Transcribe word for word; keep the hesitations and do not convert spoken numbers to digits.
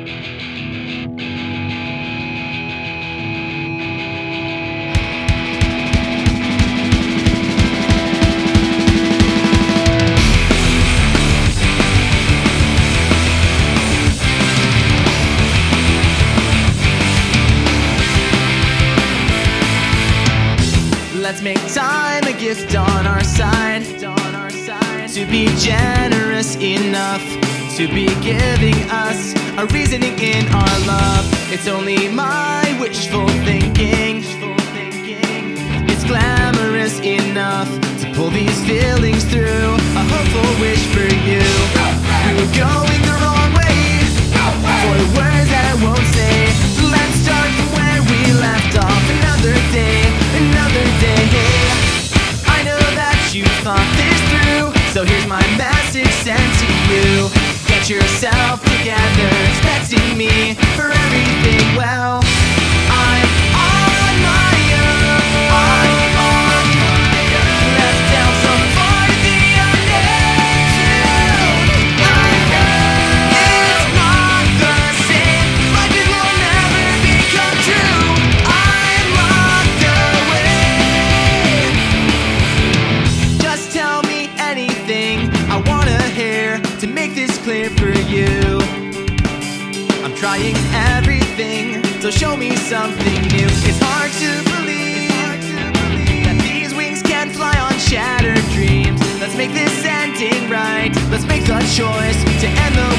Let's make time a gift on our side, to be generous enough to be giving us a reasoning in our love. It's only my wishful thinking, it's glamorous enough to pull these feelings through. A hopeful wish for you. We were going the wrong way, for the words that I won't say. Let's start from where we left off. Another day, another day. I know that you thought this through, so here's my message sent to you. Get yourself together, expecting me for everything. Well, I'm on my own. I'm on my own. Left down so far to the unknown. I know it's not the same. My dreams will never become true. I'm locked away. Just tell me anything I wanna hear to make this clear for you. I'm trying everything, so show me something new. It's hard to believe that these wings can fly on shattered dreams. Let's make this ending right. Let's make the choice to end the